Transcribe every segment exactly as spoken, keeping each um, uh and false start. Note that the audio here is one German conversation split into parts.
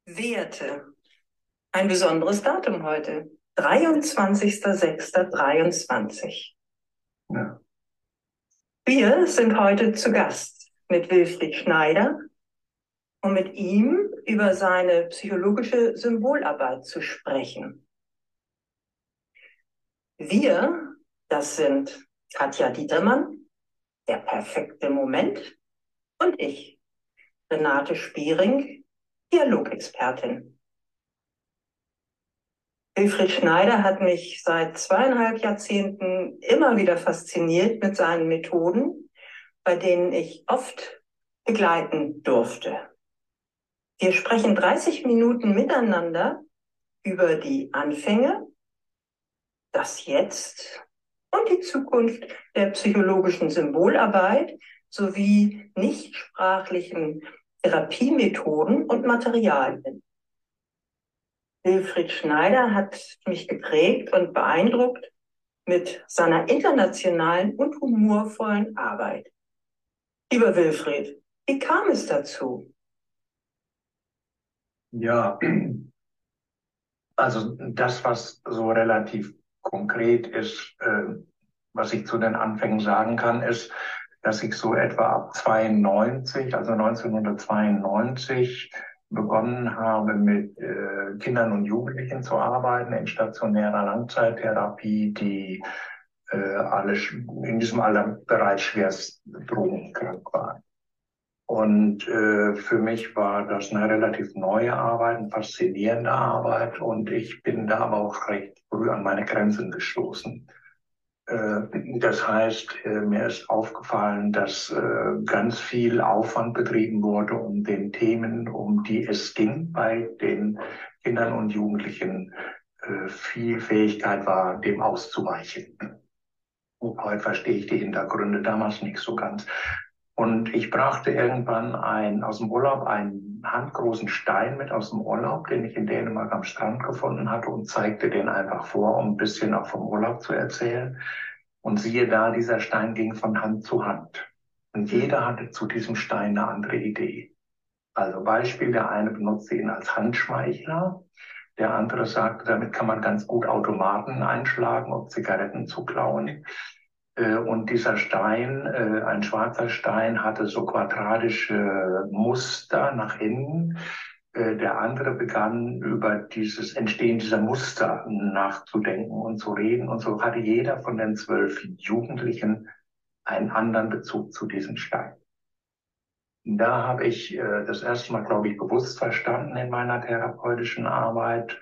Werte. Ein besonderes Datum heute. dreiundzwanzigster sechster dreiundzwanzig. Ja. Wir sind heute zu Gast mit Wilfried Schneider, um mit ihm über seine psychologische Symbolarbeit zu sprechen. Wir, das sind Katja Dietermann, der perfekte Moment, und ich, Renate Spiering, Dialogexpertin. Wilfried Schneider hat mich seit zweieinhalb Jahrzehnten immer wieder fasziniert mit seinen Methoden, bei denen ich oft begleiten durfte. Wir sprechen dreißig Minuten miteinander über die Anfänge, das Jetzt und die Zukunft der psychologischen Symbolarbeit sowie nichtsprachlichen Therapiemethoden und Materialien. Wilfried Schneider hat mich geprägt und beeindruckt mit seiner internationalen und humorvollen Arbeit. Lieber Wilfried, wie kam es dazu? Ja, also das, was so relativ konkret ist, äh, was ich zu den Anfängen sagen kann, ist, dass ich so etwa ab zweiundneunzig, also neunzehnhundertzweiundneunzig, begonnen habe, mit äh, Kindern und Jugendlichen zu arbeiten in stationärer Langzeittherapie, die äh, alle in diesem Alter bereits schwerst drogenkrank waren. Und äh, für mich war das eine relativ neue Arbeit, eine faszinierende Arbeit, und ich bin da aber auch recht früh an meine Grenzen gestoßen. Äh, das heißt, äh, mir ist aufgefallen, dass äh, ganz viel Aufwand betrieben wurde, um den Themen, um die es ging, bei den Kindern und Jugendlichen äh, viel Fähigkeit war, dem auszuweichen. Und heute verstehe ich die Hintergründe damals nicht so ganz. Und ich brachte irgendwann ein, aus dem Urlaub einen handgroßen Stein mit aus dem Urlaub, den ich in Dänemark am Strand gefunden hatte, und zeigte den einfach vor, um ein bisschen auch vom Urlaub zu erzählen. Und siehe da, dieser Stein ging von Hand zu Hand. Und jeder hatte zu diesem Stein eine andere Idee. Also Beispiel, der eine benutzte ihn als Handschmeichler. Der andere sagte, damit kann man ganz gut Automaten einschlagen, um Zigaretten zu klauen. Und dieser Stein, ein schwarzer Stein, hatte so quadratische Muster nach innen. Der andere begann über dieses Entstehen dieser Muster nachzudenken und zu reden. Und so hatte jeder von den zwölf Jugendlichen einen anderen Bezug zu diesem Stein. Da habe ich das erste Mal, glaube ich, bewusst verstanden in meiner therapeutischen Arbeit,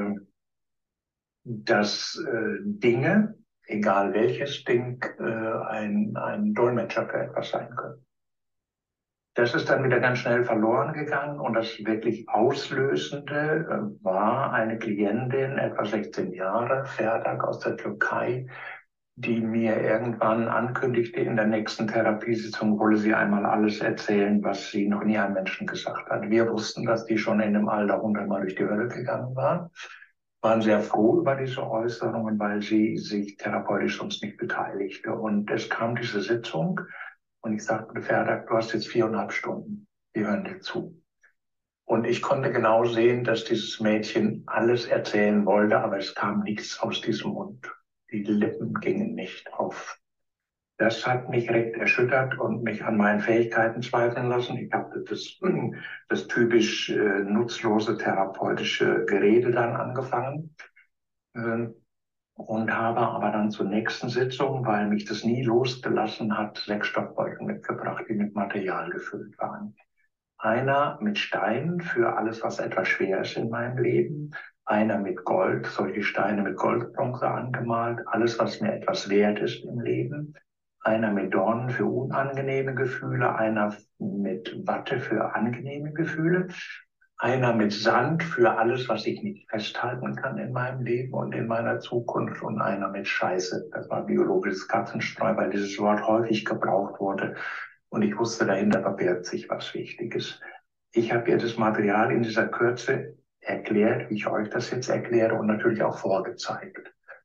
dass Dinge, egal welches Ding, ein, ein Dolmetscher für etwas sein können. Das ist dann wieder ganz schnell verloren gegangen, und das wirklich Auslösende war eine Klientin, etwa sechzehn Jahre, Ferdak aus der Türkei, die mir irgendwann ankündigte, in der nächsten Therapiesitzung wolle sie einmal alles erzählen, was sie noch nie einem Menschen gesagt hat. Wir wussten, dass die schon in dem Alter hundertmal durch die Hölle gegangen war, waren sehr froh über diese Äußerungen, weil sie sich therapeutisch sonst nicht beteiligte. Und es kam diese Sitzung, und ich sagte, Ferdak, du hast jetzt viereinhalb Stunden, wir hören dir zu. Und ich konnte genau sehen, dass dieses Mädchen alles erzählen wollte, aber es kam nichts aus diesem Mund. Die Lippen gingen nicht auf. Das hat mich recht erschüttert und mich an meinen Fähigkeiten zweifeln lassen. Ich habe das, das typisch äh, nutzlose therapeutische Gerede dann angefangen. Ähm, und habe aber dann zur nächsten Sitzung, weil mich das nie losgelassen hat, sechs Stoffbeutel mitgebracht, die mit Material gefüllt waren. Einer mit Steinen für alles, was etwas schwer ist in meinem Leben. Einer mit Gold, solche Steine mit Goldbronze angemalt, alles, was mir etwas wert ist im Leben. Einer mit Dornen für unangenehme Gefühle, einer mit Watte für angenehme Gefühle. Einer mit Sand für alles, was ich nicht festhalten kann in meinem Leben und in meiner Zukunft. Und einer mit Scheiße. Das war biologisches Katzenstreu, weil dieses Wort häufig gebraucht wurde. Und ich wusste, dahinter verbirgt sich was Wichtiges. Ich habe ihr das Material in dieser Kürze erklärt, wie ich euch das jetzt erkläre, und natürlich auch vorgezeigt.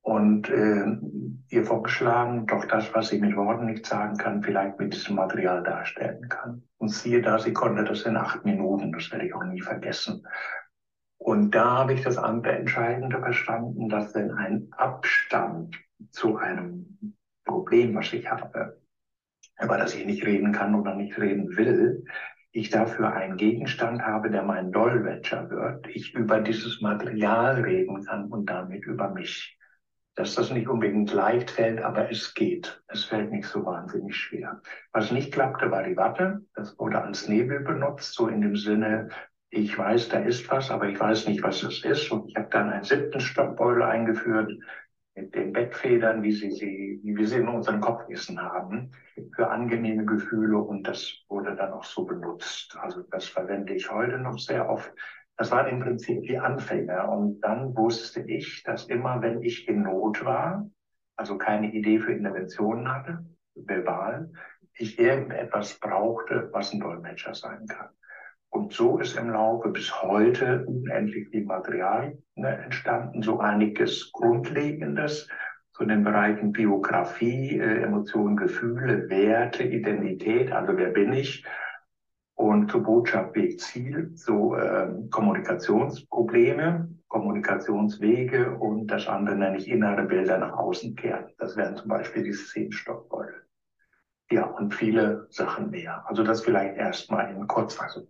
und äh, ihr vorgeschlagen, doch das, was sie mit Worten nicht sagen kann, vielleicht mit diesem Material darstellen kann. Und siehe da, sie konnte das in acht Minuten, das werde ich auch nie vergessen. Und da habe ich das andere Entscheidende verstanden, dass wenn ein Abstand zu einem Problem, was ich habe, über das ich nicht reden kann oder nicht reden will, ich dafür einen Gegenstand habe, der mein Dolmetscher wird, ich über dieses Material reden kann und damit über mich. Dass das nicht unbedingt leicht fällt, aber es geht. Es fällt nicht so wahnsinnig schwer. Was nicht klappte, war die Watte. Das wurde als Nebel benutzt, so in dem Sinne, ich weiß, da ist was, aber ich weiß nicht, was es ist. Und ich habe dann einen siebten Stoffbeutel eingeführt mit den Bettfedern, wie, sie, sie, wie wir sie in unseren Kopfkissen haben, für angenehme Gefühle. Und das wurde dann auch so benutzt. Also das verwende ich heute noch sehr oft. Das waren im Prinzip die Anfänger. Und dann wusste ich, dass immer, wenn ich in Not war, also keine Idee für Interventionen hatte, verbal, ich irgendetwas brauchte, was ein Dolmetscher sein kann. Und so ist im Laufe bis heute unendlich viel Material ne, entstanden, so einiges Grundlegendes zu den Bereichen Biografie, äh, Emotionen, Gefühle, Werte, Identität, also wer bin ich, und zu Botschaft, Weg, Ziel, so äh, Kommunikationsprobleme, Kommunikationswege und das andere nenne ich innere Bilder nach außen kehren. Das wären zum Beispiel die Szenenstoffbeutel. Ja, und viele Sachen mehr. Also das vielleicht erstmal in Kurzfassung.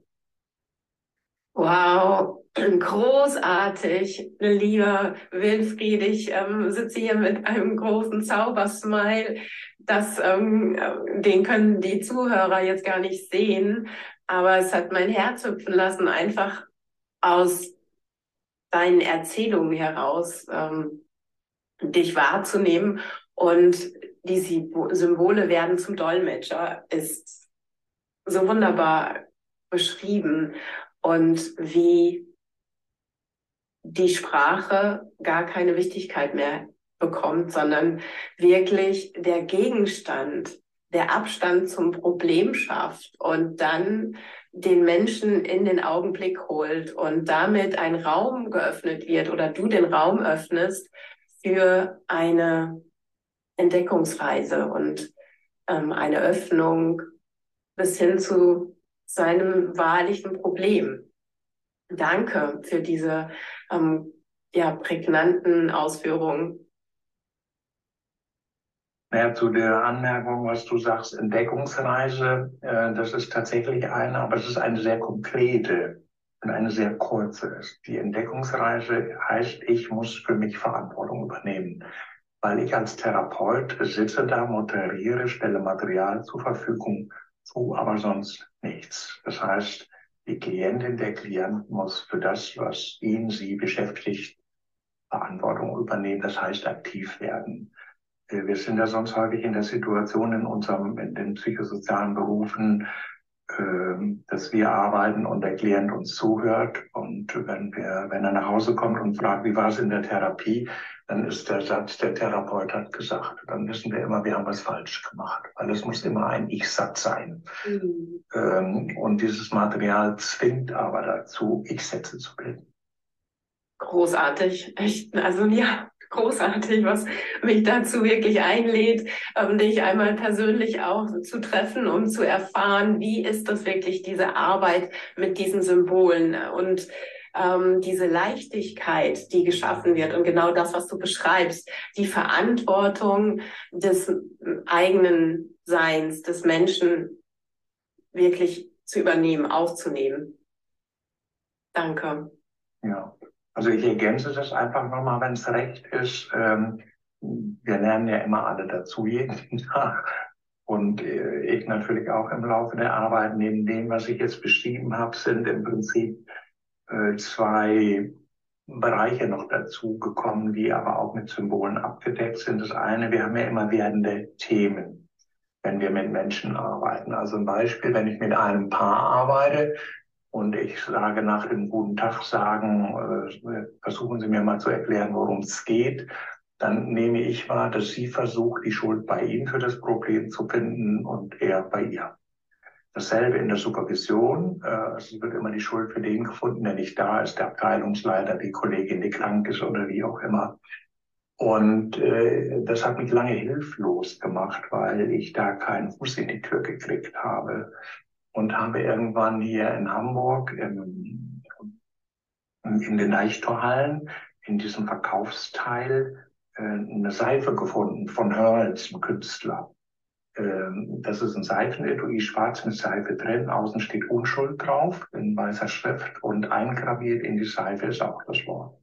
Wow, großartig, lieber Wilfried. Ich ähm, sitze hier mit einem großen Zaubersmile. Das, ähm, den können die Zuhörer jetzt gar nicht sehen, aber es hat mein Herz hüpfen lassen, einfach aus deinen Erzählungen heraus, ähm, dich wahrzunehmen. Und die Symbole werden zum Dolmetscher, ist so wunderbar beschrieben. Und wie die Sprache gar keine Wichtigkeit mehr bekommt, sondern wirklich der Gegenstand, der Abstand zum Problem schafft und dann den Menschen in den Augenblick holt und damit ein Raum geöffnet wird oder du den Raum öffnest für eine Entdeckungsreise und ähm, eine Öffnung bis hin zu seinem wahrlichen Problem. Danke für diese ähm, ja, prägnanten Ausführungen. Ja, zu der Anmerkung, was du sagst, Entdeckungsreise, äh, das ist tatsächlich eine, aber es ist eine sehr konkrete und eine sehr kurze. Die Entdeckungsreise heißt, ich muss für mich Verantwortung übernehmen, weil ich als Therapeut sitze da, moderiere, stelle Material zur Verfügung, tue aber sonst nichts. Das heißt, die Klientin, der Klient muss für das, was ihn, sie beschäftigt, Verantwortung übernehmen. Das heißt, aktiv werden. Wir sind ja sonst häufig in der Situation in unserem, in den psychosozialen Berufen, dass wir arbeiten und der Klient uns zuhört. Und wenn wir, wenn er nach Hause kommt und fragt, wie war es in der Therapie, dann ist der Satz, der Therapeut hat gesagt. Dann wissen wir immer, wir haben was falsch gemacht. Weil es muss immer ein Ich-Satz sein. Mhm. Und dieses Material zwingt aber dazu, Ich-Sätze zu bilden. Großartig. Echt, also ja, großartig, was mich dazu wirklich einlädt, ähm, dich einmal persönlich auch zu treffen, um zu erfahren, wie ist das wirklich, diese Arbeit mit diesen Symbolen und ähm, diese Leichtigkeit, die geschaffen wird und genau das, was du beschreibst, die Verantwortung des eigenen Seins, des Menschen wirklich zu übernehmen, aufzunehmen. Danke. Ja. Also ich ergänze das einfach nochmal, wenn es recht ist. Ähm, wir lernen ja immer alle dazu jeden Tag. Und äh, ich natürlich auch im Laufe der Arbeit. Neben dem, was ich jetzt beschrieben habe, sind im Prinzip äh, zwei Bereiche noch dazu gekommen, die aber auch mit Symbolen abgedeckt sind. Das eine, wir haben ja immer werdende Themen, wenn wir mit Menschen arbeiten. Also ein Beispiel, wenn ich mit einem Paar arbeite, und ich sage nach dem guten Tag sagen, äh, versuchen Sie mir mal zu erklären, worum es geht. Dann nehme ich wahr, dass sie versucht, die Schuld bei ihm für das Problem zu finden und er bei ihr. Dasselbe in der Supervision. Äh, es wird immer die Schuld für den gefunden, der nicht da ist, der Abteilungsleiter, die Kollegin, die krank ist oder wie auch immer. Und äh, das hat mich lange hilflos gemacht, weil ich da keinen Fuß in die Tür gekriegt habe. Und habe irgendwann hier in Hamburg im, in den Leichtorhallen, in diesem Verkaufsteil, äh, eine Seife gefunden von Hörls, einem Künstler. Ähm, das ist ein Seifenetui, schwarz mit Seife drin. Außen steht Unschuld drauf, in weißer Schrift. Und eingraviert in die Seife ist auch das Wort.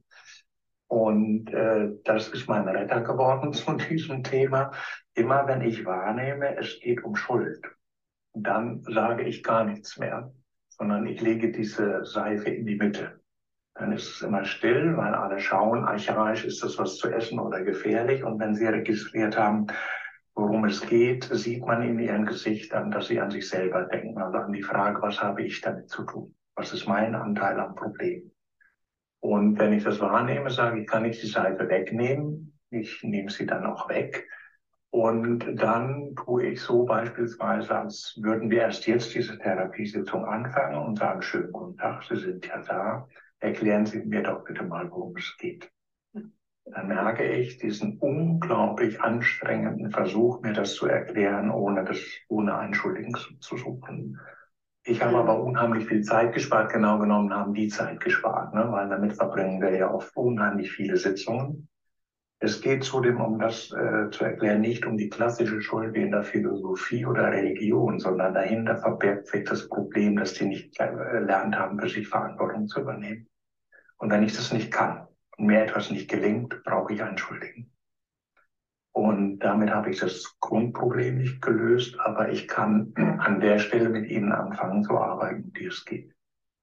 Und äh, das ist mein Retter geworden zu diesem Thema. Immer wenn ich wahrnehme, es geht um Schuld, dann sage ich gar nichts mehr, sondern ich lege diese Seife in die Mitte. Dann ist es immer still, weil alle schauen, archaisch, ist das was zu essen oder gefährlich? Und wenn sie registriert haben, worum es geht, sieht man in ihren Gesichtern, dass sie an sich selber denken, also an die Frage, was habe ich damit zu tun? Was ist mein Anteil am Problem? Und wenn ich das wahrnehme, sage ich, kann ich die Seife wegnehmen. Ich nehme sie dann auch weg. Und dann tue ich so beispielsweise, als würden wir erst jetzt diese Therapiesitzung anfangen und sagen, schönen guten Tag, Sie sind ja da. Erklären Sie mir doch bitte mal, worum es geht. Dann merke ich diesen unglaublich anstrengenden Versuch, mir das zu erklären, ohne das, ohne Einschuldigen zu suchen. Ich habe aber unheimlich viel Zeit gespart. Genau genommen haben die Zeit gespart, ne? Weil damit verbringen wir ja oft unheimlich viele Sitzungen. Es geht zudem, um das äh, zu erklären, nicht um die klassische Schuld wie in der Philosophie oder Religion, sondern dahinter verbirgt sich das Problem, dass die nicht gelernt haben, für sich Verantwortung zu übernehmen. Und wenn ich das nicht kann und mir etwas nicht gelingt, brauche ich einen Schuldigen. Und damit habe ich das Grundproblem nicht gelöst, aber ich kann an der Stelle mit Ihnen anfangen zu arbeiten, wie es geht.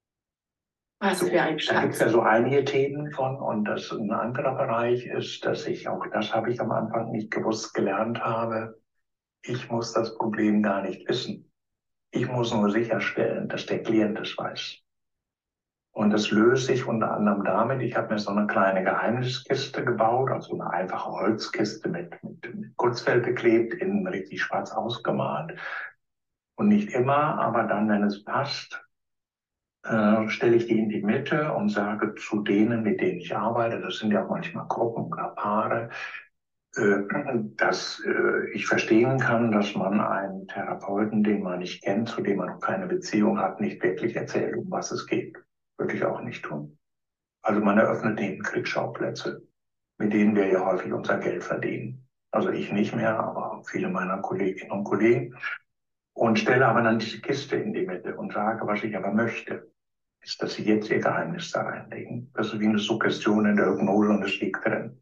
Was So, für ein da gibt es Schatz. ja so einige Themen von, und das ein anderer Bereich ist, dass ich, auch das habe ich am Anfang nicht gewusst, gelernt habe, ich muss das Problem gar nicht wissen. Ich muss nur sicherstellen, dass der Klient es weiß. Und das löse ich unter anderem damit, ich habe mir so eine kleine Geheimniskiste gebaut, also eine einfache Holzkiste mit, mit, mit Kurzfeld beklebt, innen richtig schwarz ausgemalt. Und nicht immer, aber dann, wenn es passt, äh, stelle ich die in die Mitte und sage zu denen, mit denen ich arbeite, das sind ja auch manchmal Gruppen oder Paare, äh, dass äh, ich verstehen kann, dass man einen Therapeuten, den man nicht kennt, zu dem man noch keine Beziehung hat, nicht wirklich erzählt, um was es geht. Würde ich auch nicht tun. Also man eröffnet denen Kriegsschauplätze, mit denen wir ja häufig unser Geld verdienen. Also ich nicht mehr, aber viele meiner Kolleginnen und Kollegen. Und stelle aber dann diese Kiste in die Mitte und sage, was ich aber möchte, ist, dass Sie jetzt Ihr Geheimnis da reinlegen. Das ist wie eine Suggestion in der Hypnose und es liegt drin.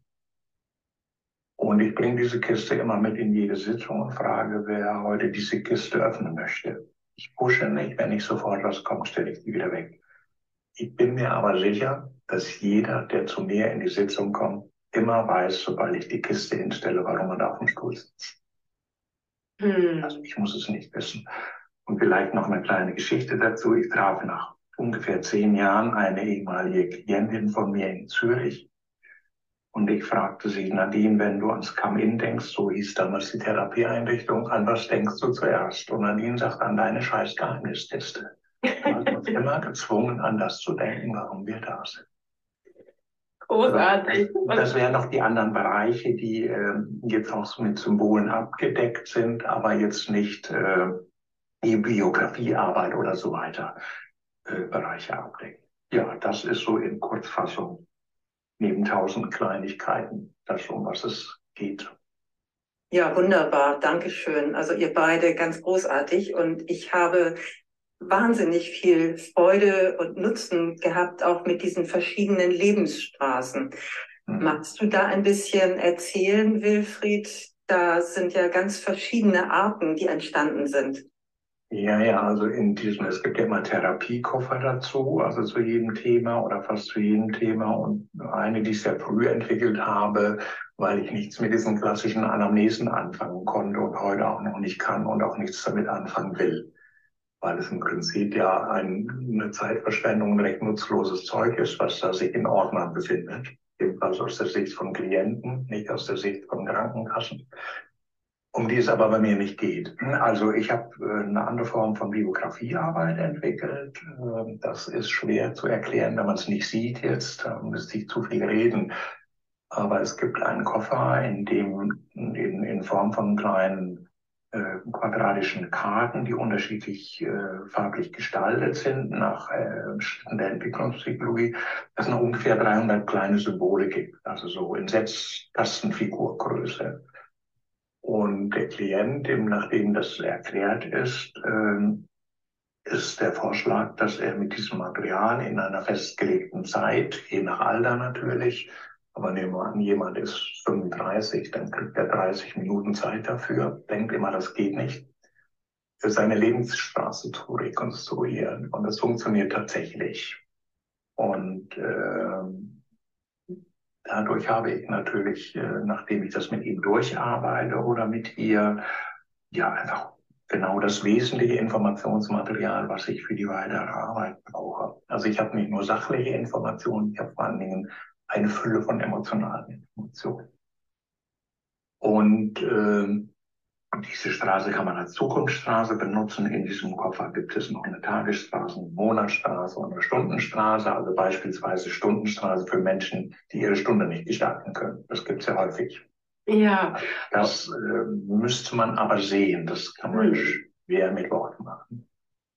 Und ich bringe diese Kiste immer mit in jede Sitzung und frage, wer heute diese Kiste öffnen möchte. Ich pushe nicht, wenn nicht sofort was kommt, stelle ich die wieder weg. Ich bin mir aber sicher, dass jeder, der zu mir in die Sitzung kommt, immer weiß, sobald ich die Kiste hinstelle, warum er da auf dem Stuhl sitzt. Hm. Also ich muss es nicht wissen. Und vielleicht noch eine kleine Geschichte dazu. Ich traf nach ungefähr zehn Jahren eine ehemalige Klientin von mir in Zürich. Und ich fragte sie, Nadine, wenn du ans Come-In denkst, so hieß damals die Therapieeinrichtung, an was denkst du zuerst? Und Nadine sagt, an deine scheiß Geheimniskiste. Du hast uns immer gezwungen, an das zu denken, warum wir da sind. Großartig. Das wären noch die anderen Bereiche, die äh, jetzt auch mit Symbolen abgedeckt sind, aber jetzt nicht äh, die Biografiearbeit oder so weiter äh, Bereiche abdecken. Ja, das ist so in Kurzfassung neben tausend Kleinigkeiten das, um was es geht. Ja, wunderbar. Dankeschön. Also ihr beide ganz großartig. Und ich habe wahnsinnig viel Freude und Nutzen gehabt, auch mit diesen verschiedenen Lebensstraßen. Mhm. Magst du da ein bisschen erzählen, Wilfried? Da sind ja ganz verschiedene Arten, die entstanden sind. Ja, ja, also in diesem, es gibt ja immer Therapiekoffer dazu, also zu jedem Thema oder fast zu jedem Thema. Und eine, die ich sehr früh entwickelt habe, weil ich nichts mit diesen klassischen Anamnesen anfangen konnte und heute auch noch nicht kann und auch nichts damit anfangen will. Weil es im Prinzip ja ein, eine Zeitverschwendung, ein recht nutzloses Zeug ist, was da sich in Ordnern befindet. Jedenfalls aus der Sicht von Klienten, nicht aus der Sicht von Krankenkassen. Um die es aber bei mir nicht geht. Also ich habe eine andere Form von Biografiearbeit entwickelt. Das ist schwer zu erklären, wenn man es nicht sieht jetzt. Da müsste ich zu viel reden. Aber es gibt einen Koffer, in dem in, in Form von kleinen äh, quadratischen Karten, die unterschiedlich äh, farblich gestaltet sind, nach äh, Schritten der Entwicklungspsychologie, dass es noch ungefähr dreihundert kleine Symbole gibt, also so in Setztastenfigurgröße. Und der Klient, dem, nachdem das erklärt ist, ähm, ist der Vorschlag, dass er mit diesem Material in einer festgelegten Zeit, je nach Alter natürlich, aber nehmen wir an, jemand ist fünfunddreißig, dann kriegt er dreißig Minuten Zeit dafür, denkt immer, das geht nicht, für seine Lebensstraße zu rekonstruieren. Und das funktioniert tatsächlich. Und äh, dadurch habe ich natürlich, äh, nachdem ich das mit ihm durcharbeite oder mit ihr, ja, einfach genau das wesentliche Informationsmaterial, was ich für die weitere Arbeit brauche. Also ich habe nicht nur sachliche Informationen, ich habe vor allen Dingen eine Fülle von emotionalen Informationen. Und äh, diese Straße kann man als Zukunftsstraße benutzen. In diesem Koffer gibt es noch eine Tagesstraße, eine Monatsstraße und eine Stundenstraße. Also beispielsweise Stundenstraße für Menschen, die ihre Stunde nicht gestalten können. Das gibt es ja häufig. Ja. Das äh, müsste man aber sehen. Das kann man schwer mit Worten machen.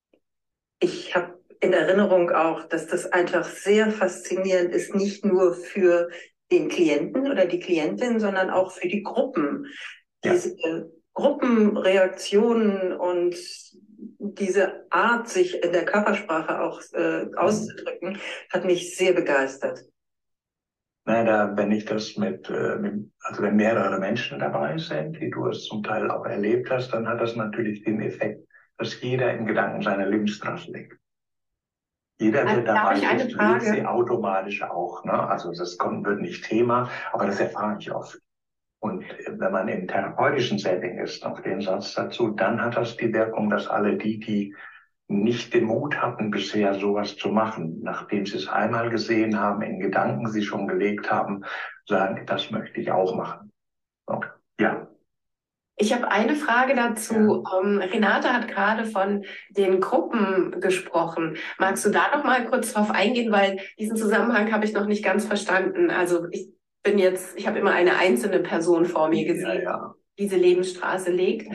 Ich habe in Erinnerung auch, dass das einfach sehr faszinierend ist, nicht nur für den Klienten oder die Klientin, sondern auch für die Gruppen. Ja. Diese äh, Gruppenreaktionen und diese Art, sich in der Körpersprache auch äh, auszudrücken, hat mich sehr begeistert. Na, da, wenn ich das mit, äh, mit, also wenn mehrere Menschen dabei sind, wie du es zum Teil auch erlebt hast, dann hat das natürlich den Effekt, dass jeder in Gedanken seine Lebensstraße legt. Jeder, der dabei ist, legt sie automatisch auch. Ne? Also das kommt, wird nicht Thema, aber das erfahre ich oft. Und wenn man im therapeutischen Setting ist, noch den Satz dazu, dann hat das die Wirkung, dass alle die, die nicht den Mut hatten, bisher sowas zu machen, nachdem sie es einmal gesehen haben, in Gedanken sie schon gelegt haben, sagen, das möchte ich auch machen. So, ja. Ich habe eine Frage dazu. Ja. Ähm, Renate hat gerade von den Gruppen gesprochen. Magst du da noch mal kurz drauf eingehen, weil diesen Zusammenhang habe ich noch nicht ganz verstanden. Also ich bin jetzt, ich habe immer eine einzelne Person vor mir gesehen, ja, ja. die diese Lebensstraße legt.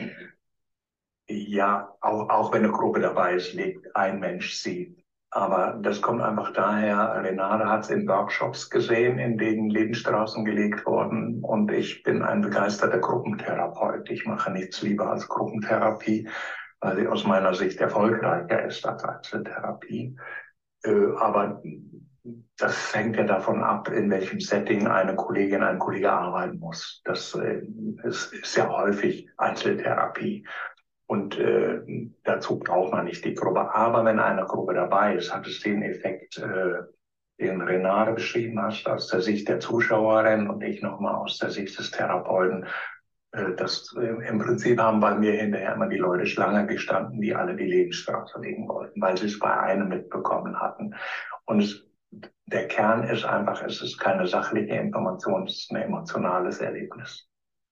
Ja, auch, auch wenn eine Gruppe dabei ist, legt ein Mensch sie. Aber das kommt einfach daher, Renate hat es in Workshops gesehen, in denen Lebensstraßen gelegt wurden. Und ich bin ein begeisterter Gruppentherapeut. Ich mache nichts lieber als Gruppentherapie, weil sie aus meiner Sicht erfolgreicher ist als Einzeltherapie. Aber das hängt ja davon ab, in welchem Setting eine Kollegin, ein Kollege arbeiten muss. Das ist, ist ja häufig Einzeltherapie. Und äh, dazu braucht man nicht die Gruppe. Aber wenn eine Gruppe dabei ist, hat es den Effekt, äh, den Renate beschrieben hast, aus der Sicht der Zuschauerin und ich nochmal aus der Sicht des Therapeuten. Äh, das, äh, Im Prinzip haben bei mir hinterher immer die Leute Schlange gestanden, die alle die Lebensstraße legen wollten, weil sie es bei einem mitbekommen hatten. Und es, der Kern ist einfach, es ist keine sachliche Information, es ist ein emotionales Erlebnis.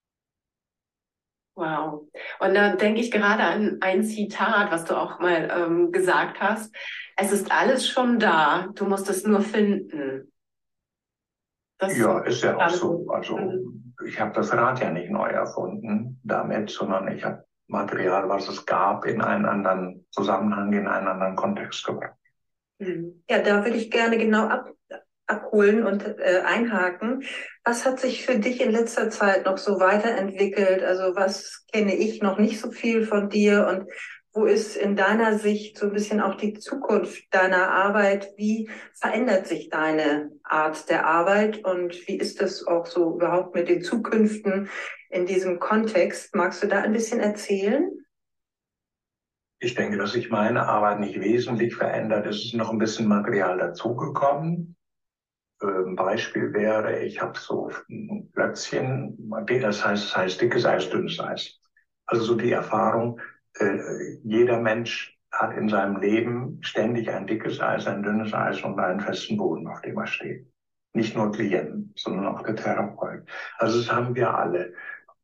Wow. Und da denke ich gerade an ein Zitat, was du auch mal ähm, gesagt hast. Es ist alles schon da, du musst es nur finden. Das ja, ist ja auch so. Also ich habe das Rad ja nicht neu erfunden damit, sondern ich habe Material, was es gab, in einen anderen Zusammenhang, in einen anderen Kontext gebracht. Ja, da würde ich gerne genau ab, abholen und äh, einhaken. Was hat sich für dich in letzter Zeit noch so weiterentwickelt? Also was kenne ich noch nicht so viel von dir und wo ist in deiner Sicht so ein bisschen auch die Zukunft deiner Arbeit? Wie verändert sich deine Art der Arbeit und wie ist das auch so überhaupt mit den Zukünften in diesem Kontext? Magst du da ein bisschen erzählen? Ich denke, dass sich meine Arbeit nicht wesentlich verändert. Es ist noch ein bisschen Material dazugekommen. Ein Beispiel wäre, ich habe so ein Plötzchen, das heißt, das heißt dickes Eis, dünnes Eis. Also so die Erfahrung, äh, jeder Mensch hat in seinem Leben ständig ein dickes Eis, ein dünnes Eis und einen festen Boden, auf dem er steht. Nicht nur Klienten, sondern auch der Therapeut. Also das haben wir alle.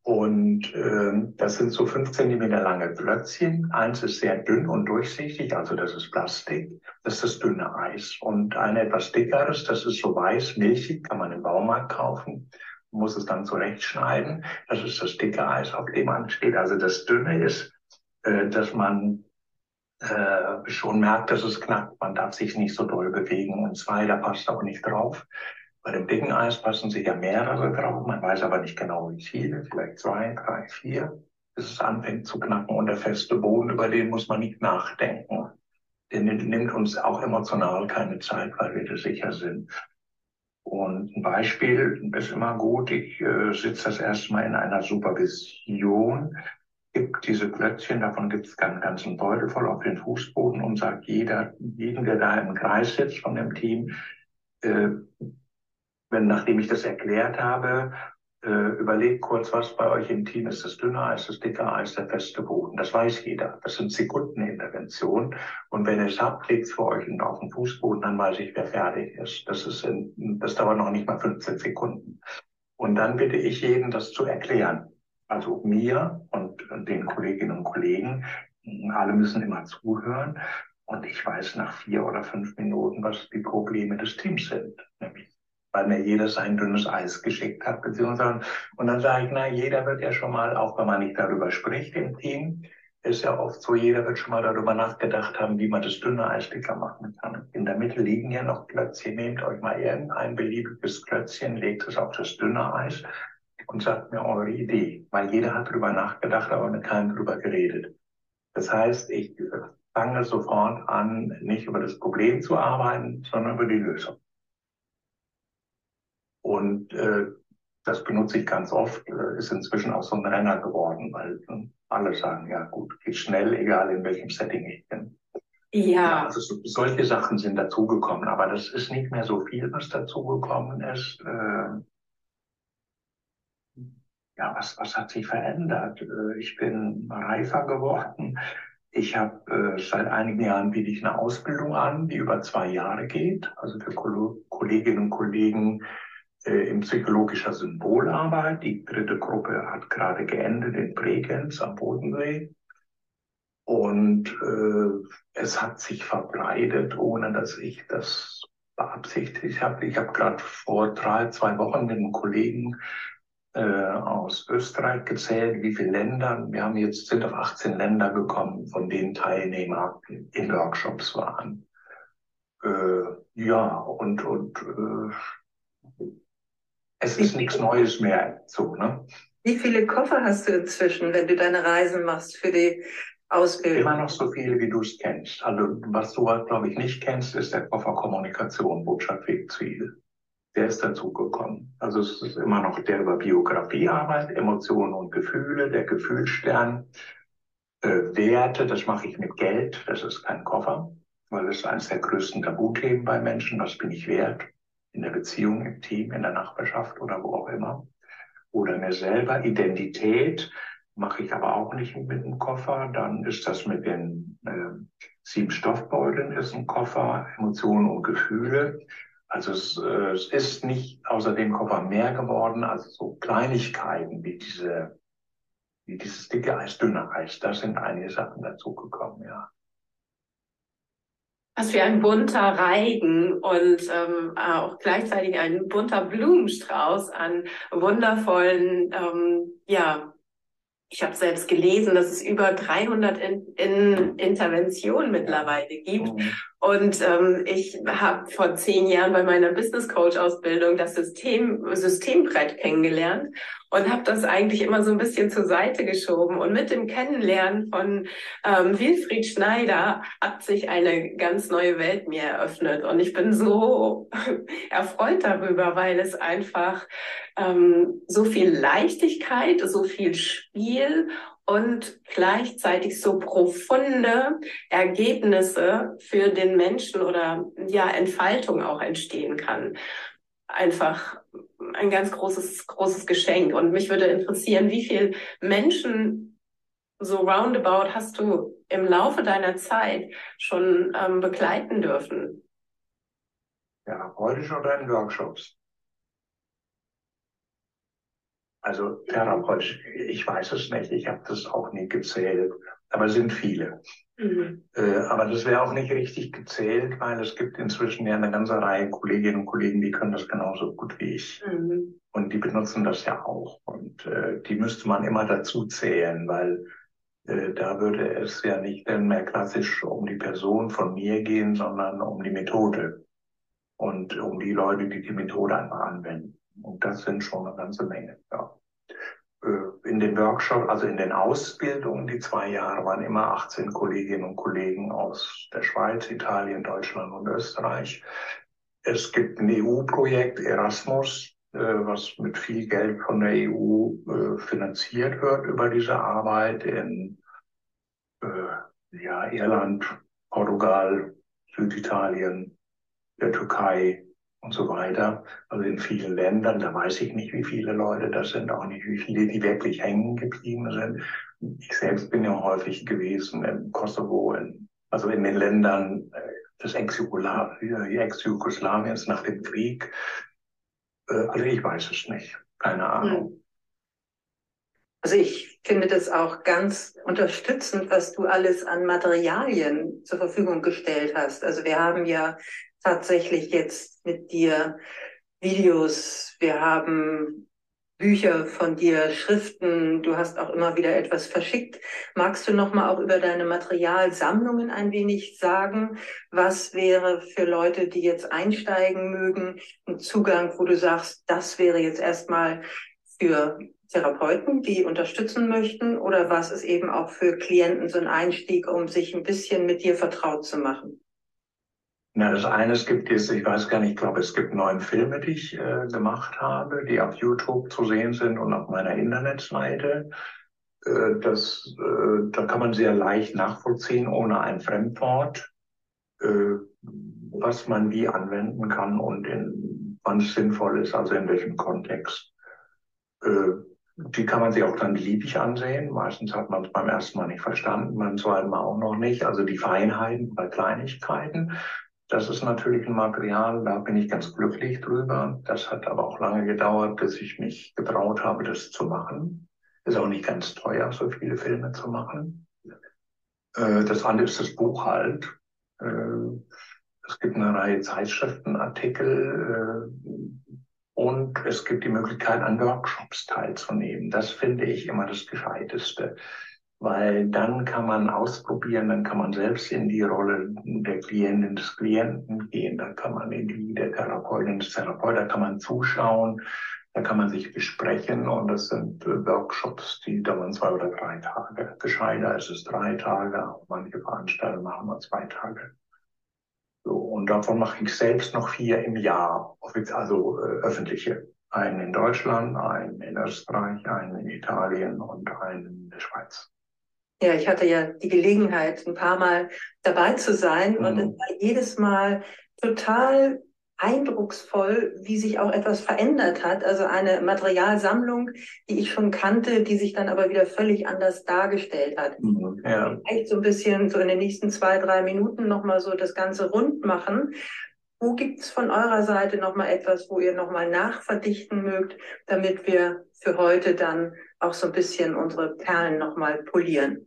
Und äh, das sind so fünf Zentimeter lange Klötzchen. Eins ist sehr dünn und durchsichtig, also das ist Plastik. Das ist das dünne Eis. Und ein etwas dickeres, das ist so weiß, milchig, kann man im Baumarkt kaufen. Man muss es dann zurechtschneiden. Das ist das dicke Eis, auf dem man steht. Also das dünne ist, äh, dass man äh, schon merkt, dass es knackt. Man darf sich nicht so doll bewegen. Und zwei, da passt auch nicht drauf. Bei dem dicken Eis passen sicher mehrere drauf. Man weiß aber nicht genau, wie viele. Vielleicht zwei, drei, vier, bis es anfängt zu knacken. Und der feste Boden, über den muss man nicht nachdenken. Der nimmt uns auch emotional keine Zeit, weil wir da sicher sind. Und ein Beispiel ist immer gut. Ich äh, sitze das erste Mal in einer Supervision, gibt diese Klötzchen, davon gibt es einen ganzen Beutel voll auf den Fußboden und sagt jeder, jeden, der da im Kreis sitzt von dem Team, äh, wenn, nachdem ich das erklärt habe, äh, überlegt kurz, was bei euch im Team ist, das dünne Eis, das dicke Eis, der feste Boden. Das weiß jeder. Das sind Sekundeninterventionen. Und wenn ihr es habt, legt es für euch auf den Fußboden, dann weiß ich, wer fertig ist. Das ist in, das dauert noch nicht mal fünfzehn Sekunden. Und dann bitte ich jeden, das zu erklären. Also mir und den Kolleginnen und Kollegen. Alle müssen immer zuhören. Und ich weiß nach vier oder fünf Minuten, was die Probleme des Teams sind. Nämlich, weil mir jeder sein dünnes Eis geschickt hat, beziehungsweise, und dann sage ich, na, jeder wird ja schon mal, auch wenn man nicht darüber spricht im Team, ist ja oft so, jeder wird schon mal darüber nachgedacht haben, wie man das dünne Eis dicker machen kann. In der Mitte liegen ja noch Klötzchen. Nehmt euch mal irgendein beliebiges Klötzchen, legt es auf das dünne Eis und sagt mir eure Idee. Weil jeder hat darüber nachgedacht, aber mit keinem darüber geredet. Das heißt, ich fange sofort an, nicht über das Problem zu arbeiten, sondern über die Lösung. Und äh, das benutze ich ganz oft, äh, ist inzwischen auch so ein Renner geworden, weil äh, alle sagen, ja gut, geht schnell, egal in welchem Setting ich bin. Ja, Ja, also so, solche Sachen sind dazugekommen, aber das ist nicht mehr so viel, was dazugekommen ist. Äh, ja, was, was hat sich verändert? Äh, ich bin reifer geworden. Ich habe äh, seit einigen Jahren biete ich eine Ausbildung an, die über zwei Jahre geht, also für Ko Kolleginnen und Kollegen äh, in psychologischer Symbolarbeit. Die dritte Gruppe hat gerade geendet in Bregenz am Bodensee. Und äh, es hat sich verbreitet, ohne dass ich das beabsichtigt habe. Ich habe gerade vor drei, zwei Wochen mit einem Kollegen äh, aus Österreich gezählt, wie viele Länder. Wir haben jetzt, sind auf achtzehn Länder gekommen, von denen Teilnehmer in Workshops waren. Äh, ja, und, und äh, es ist nichts Neues mehr so, ne? Wie viele Koffer hast du inzwischen, wenn du deine Reisen machst für die Ausbildung? Immer noch so viele, wie du es kennst. Also was du, glaube ich, nicht kennst, ist der Koffer Kommunikation, Botschaft, Weg, Ziel. Der ist dazugekommen. Also es ist immer noch der über Biografiearbeit, Emotionen und Gefühle, der Gefühlsstern, äh, Werte, das mache ich mit Geld, das ist kein Koffer, weil es eines der größten Tabuthemen bei Menschen, was bin ich wert, in der Beziehung, im Team, in der Nachbarschaft oder wo auch immer. Oder mir selber, Identität, mache ich aber auch nicht mit dem Koffer. Dann ist das mit den äh, sieben Stoffbeuteln ist ein Koffer, Emotionen und Gefühle. Also es, äh, es ist nicht außer dem Koffer mehr geworden, also so Kleinigkeiten wie diese, wie dieses dicke Eis, dünne Eis. Da sind einige Sachen dazugekommen, ja. was für ein bunter Reigen und ähm, auch gleichzeitig ein bunter Blumenstrauß an wundervollen, ähm, ja, ich habe selbst gelesen, dass es über dreihundert in, in Interventionen mittlerweile gibt. Mhm. Und ähm, ich habe vor zehn Jahren bei meiner Business Coach Ausbildung das System Systembrett kennengelernt und habe das eigentlich immer so ein bisschen zur Seite geschoben. Und mit dem Kennenlernen von ähm, Wilfried Schneider hat sich eine ganz neue Welt mir eröffnet. Und ich bin so erfreut darüber, weil es einfach ähm, so viel Leichtigkeit, so viel Spiel und gleichzeitig so profunde Ergebnisse für den Menschen oder ja Entfaltung auch entstehen kann. Einfach ein ganz großes, großes Geschenk. Und mich würde interessieren, wie viele Menschen so roundabout hast du im Laufe deiner Zeit schon ähm, begleiten dürfen? Ja, therapeutisch oder in Workshops? Also therapeutisch, ich weiß es nicht, ich habe das auch nie gezählt, aber es sind viele. Mhm. Äh, aber das wäre auch nicht richtig gezählt, weil es gibt inzwischen ja eine ganze Reihe Kolleginnen und Kollegen, die können das genauso gut wie ich. Mhm. Und die benutzen das ja auch. Und äh, die müsste man immer dazu zählen, weil äh, da würde es ja nicht mehr klassisch um die Person von mir gehen, sondern um die Methode. Und um die Leute, die die Methode einfach anwenden. Und das sind schon eine ganze Menge, ja. In den Workshops, also in den Ausbildungen, die zwei Jahre, waren immer achtzehn Kolleginnen und Kollegen aus der Schweiz, Italien, Deutschland und Österreich. Es gibt ein E U-Projekt Erasmus, was mit viel Geld von der E U finanziert wird über diese Arbeit in ja, Irland, Portugal, Süditalien, der Türkei und so weiter. Also in vielen Ländern, da weiß ich nicht, wie viele Leute das sind, auch nicht, wie viele, die wirklich hängen geblieben sind. Ich selbst bin ja häufig gewesen im Kosovo, in, also in den Ländern des Ex-Jugoslawiens nach dem Krieg. Also ich weiß es nicht, keine Ahnung. Also ich finde das auch ganz unterstützend, was du alles an Materialien zur Verfügung gestellt hast. Also wir haben ja tatsächlich jetzt mit dir Videos, wir haben Bücher von dir, Schriften, du hast auch immer wieder etwas verschickt. Magst du noch mal auch über deine Materialsammlungen ein wenig sagen? Was wäre für Leute, die jetzt einsteigen mögen, ein Zugang, wo du sagst, das wäre jetzt erstmal für Therapeuten, die unterstützen möchten, oder was ist eben auch für Klienten so ein Einstieg, um sich ein bisschen mit dir vertraut zu machen? Na, das eine, es gibt jetzt, ich weiß gar nicht, ich glaube, es gibt neun Filme, die ich äh, gemacht habe, die auf YouTube zu sehen sind und auf meiner Internetseite. Äh, das, äh, da kann man sehr leicht nachvollziehen, ohne ein Fremdwort, äh, was man wie anwenden kann und in, wann es sinnvoll ist, also in welchem Kontext. Äh, die kann man sich auch dann beliebig ansehen. Meistens hat man es beim ersten Mal nicht verstanden, beim zweiten Mal auch noch nicht. Also die Feinheiten bei Kleinigkeiten. Das ist natürlich ein Material, da bin ich ganz glücklich drüber. Das hat aber auch lange gedauert, bis ich mich getraut habe, das zu machen. Ist auch nicht ganz teuer, so viele Filme zu machen. Äh, das andere ist das Buch halt. Äh, es gibt eine Reihe Zeitschriftenartikel äh, und es gibt die Möglichkeit, an Workshops teilzunehmen. Das finde ich immer das Gescheiteste. Weil dann kann man ausprobieren, dann kann man selbst in die Rolle der Klientin, des Klienten gehen, da kann man in die der Therapeutin, des Therapeuten, da kann man zuschauen, da kann man sich besprechen und das sind Workshops, die dauern zwei oder drei Tage. Gescheiter ist es drei Tage, manche Veranstaltungen machen nur zwei Tage. So, und davon mache ich selbst noch vier im Jahr, also äh, öffentliche. Einen in Deutschland, einen in Österreich, einen in Italien und einen in der Schweiz. Ja, ich hatte ja die Gelegenheit, ein paar Mal dabei zu sein, mhm. und es war jedes Mal total eindrucksvoll, wie sich auch etwas verändert hat. Also eine Materialsammlung, die ich schon kannte, die sich dann aber wieder völlig anders dargestellt hat. Mhm, ja. Vielleicht so ein bisschen so in den nächsten zwei, drei Minuten nochmal so das Ganze rund machen. Wo gibt es von eurer Seite nochmal etwas, wo ihr nochmal nachverdichten mögt, damit wir für heute dann auch so ein bisschen unsere Perlen nochmal polieren?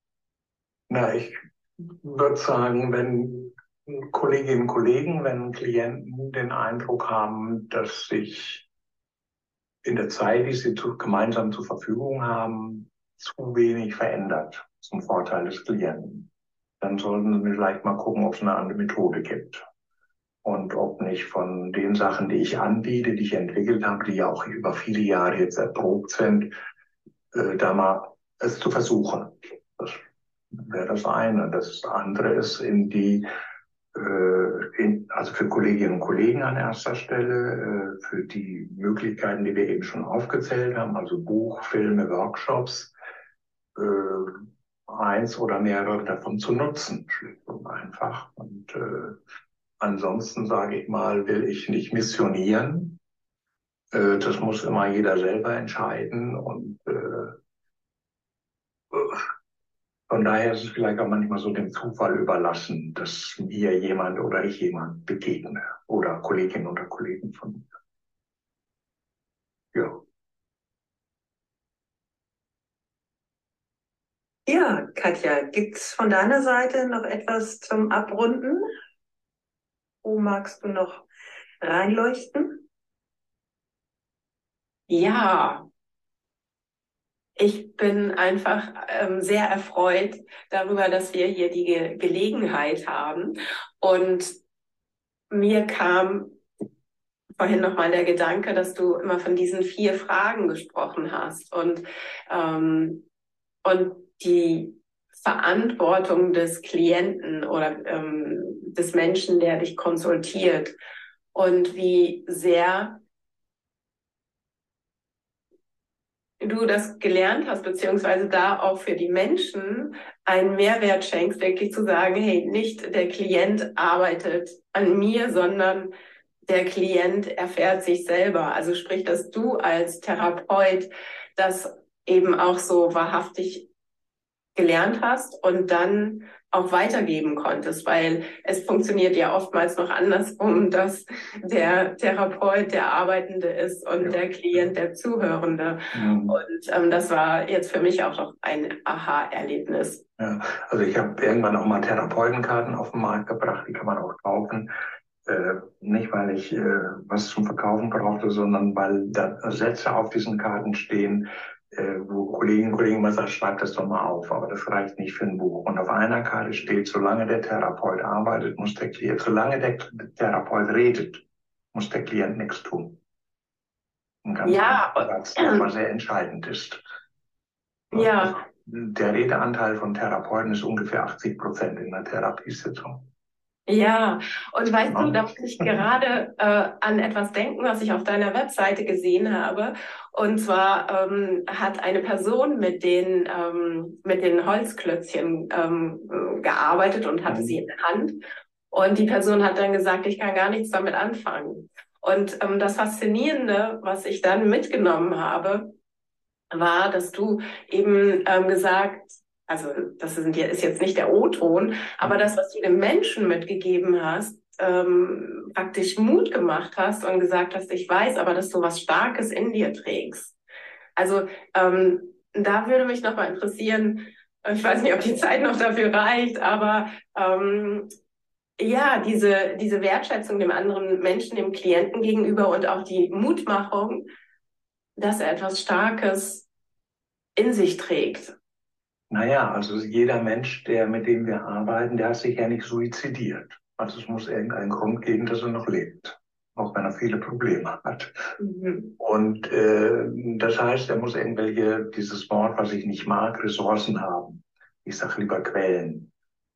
Na, ich würde sagen, wenn Kolleginnen und Kollegen, wenn Klienten den Eindruck haben, dass sich in der Zeit, die sie zu, gemeinsam zur Verfügung haben, zu wenig verändert zum Vorteil des Klienten, dann sollten sie vielleicht mal gucken, ob es eine andere Methode gibt. Und ob nicht von den Sachen, die ich anbiete, die ich entwickelt habe, die ja auch über viele Jahre jetzt erprobt sind, äh, da mal es zu versuchen. Das wäre das eine. Das andere ist in die, äh, in, also für Kolleginnen und Kollegen an erster Stelle, äh, für die Möglichkeiten, die wir eben schon aufgezählt haben, also Buch, Filme, Workshops, äh, eins oder mehrere davon zu nutzen, schlicht und einfach. Und äh, ansonsten sage ich mal, will ich nicht missionieren. Äh, das muss immer jeder selber entscheiden und äh, von daher ist es vielleicht auch manchmal so dem Zufall überlassen, dass mir jemand oder ich jemand begegne oder Kolleginnen oder Kollegen von mir. Ja. Ja, Katja, gibt's von deiner Seite noch etwas zum Abrunden? Wo magst du noch reinleuchten? Ja, ich bin einfach ähm, sehr erfreut darüber, dass wir hier die Ge Gelegenheit haben. Und mir kam vorhin nochmal der Gedanke, dass du immer von diesen vier Fragen gesprochen hast und, ähm, und die Verantwortung des Klienten oder ähm, des Menschen, der dich konsultiert und wie sehr du das gelernt hast, beziehungsweise da auch für die Menschen einen Mehrwert schenkst, wirklich zu sagen, hey, nicht der Klient arbeitet an mir, sondern der Klient erfährt sich selber. Also sprich, dass du als Therapeut das eben auch so wahrhaftig gelernt hast und dann auch weitergeben konntest, weil es funktioniert ja oftmals noch andersrum, dass der Therapeut der Arbeitende ist und ja. der Klient der Zuhörende. Mhm. Und ähm, das war jetzt für mich auch noch ein Aha-Erlebnis. Ja, also ich habe irgendwann auch mal Therapeutenkarten auf den Markt gebracht, die kann man auch kaufen. Äh, nicht, weil ich äh, was zum Verkaufen brauchte, sondern weil da Sätze auf diesen Karten stehen, äh, wo Kolleginnen und Kollegen mal sagen, schreib das doch mal auf, aber das reicht nicht für ein Buch. Und auf einer Karte steht, solange der Therapeut arbeitet, muss der Klient, solange der Therapeut redet, muss der Klient nichts tun. Ein ganz ja, Satz, der aber sehr entscheidend ist. Ja. Also, der Redeanteil von Therapeuten ist ungefähr achtzig Prozent in der Therapiesitzung. Ja, und weißt du, da muss ich gerade äh, an etwas denken, was ich auf deiner Webseite gesehen habe. Und zwar ähm, hat eine Person mit den, ähm, mit den Holzklötzchen ähm, gearbeitet und hatte mhm. sie in der Hand. Und die Person hat dann gesagt, ich kann gar nichts damit anfangen. Und ähm, das Faszinierende, was ich dann mitgenommen habe, war, dass du eben ähm, gesagt, also das ist, ist jetzt nicht der O-Ton, aber das, was du dem Menschen mitgegeben hast, ähm, praktisch Mut gemacht hast und gesagt hast, ich weiß aber, dass du was Starkes in dir trägst. Also ähm, da würde mich nochmal interessieren, ich weiß nicht, ob die Zeit noch dafür reicht, aber ähm, ja, diese, diese Wertschätzung dem anderen Menschen, dem Klienten gegenüber und auch die Mutmachung, dass er etwas Starkes in sich trägt. Naja, also jeder Mensch, der, mit dem wir arbeiten, der hat sich ja nicht suizidiert. Also es muss irgendeinen Grund geben, dass er noch lebt, auch wenn er viele Probleme hat. Mhm. Und äh, das heißt, er muss irgendwelche, dieses Wort, was ich nicht mag, Ressourcen haben. Ich sage lieber Quellen.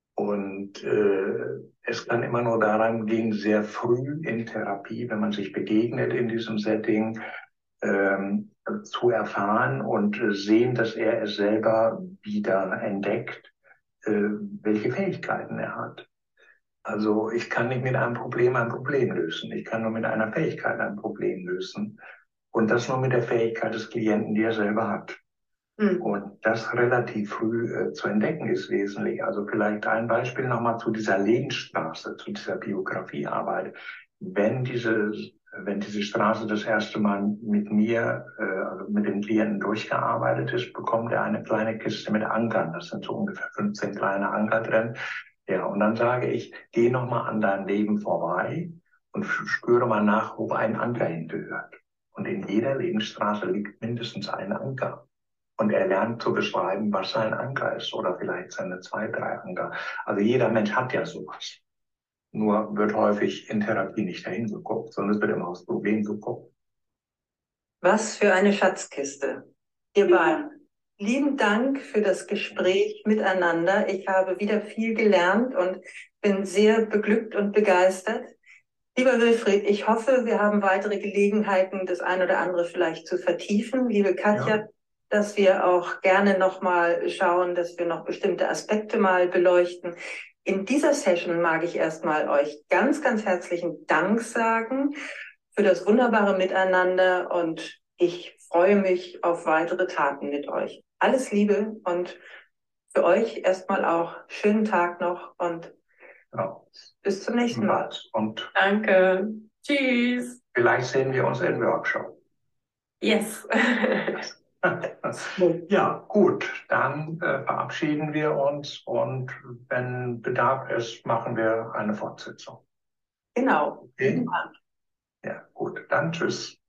Und äh, es kann immer nur daran gehen, sehr früh in Therapie, wenn man sich begegnet in diesem Setting, ähm, zu erfahren und äh, sehen, dass er es selber wieder entdeckt, äh, welche Fähigkeiten er hat. Also ich kann nicht mit einem Problem ein Problem lösen. Ich kann nur mit einer Fähigkeit ein Problem lösen. Und das nur mit der Fähigkeit des Klienten, die er selber hat. Mhm. Und das relativ früh äh, zu entdecken ist wesentlich. Also vielleicht ein Beispiel nochmal zu dieser Lebensstraße, zu dieser Biografiearbeit. Wenn diese Wenn diese Straße das erste Mal mit mir, äh, also mit dem Klienten durchgearbeitet ist, bekommt er eine kleine Kiste mit Ankern. Das sind so ungefähr fünfzehn kleine Anker drin. Ja, und dann sage ich, geh nochmal an dein Leben vorbei und spüre mal nach, wo ein Anker hingehört. Und in jeder Lebensstraße liegt mindestens ein Anker. Und er lernt zu beschreiben, was sein Anker ist oder vielleicht seine zwei, drei Anker. Also jeder Mensch hat ja sowas. Nur wird häufig in Therapie nicht dahin geguckt, sondern es wird immer aufs Problem geguckt. Was für eine Schatzkiste. Ihr beiden, lieben Dank für das Gespräch miteinander. Ich habe wieder viel gelernt und bin sehr beglückt und begeistert. Lieber Wilfried, ich hoffe, wir haben weitere Gelegenheiten, das ein oder andere vielleicht zu vertiefen. Liebe Katja, ja. dass wir auch gerne nochmal schauen, dass wir noch bestimmte Aspekte mal beleuchten. In dieser Session mag ich erstmal euch ganz, ganz herzlichen Dank sagen für das wunderbare Miteinander und ich freue mich auf weitere Taten mit euch. Alles Liebe und für euch erstmal auch schönen Tag noch und ja. bis zum nächsten Mal. Und danke. Tschüss. Vielleicht sehen wir uns im Workshop. Yes. Ja, gut, dann äh, verabschieden wir uns und wenn Bedarf ist, machen wir eine Fortsetzung. Genau. Okay? Ja, gut, dann tschüss.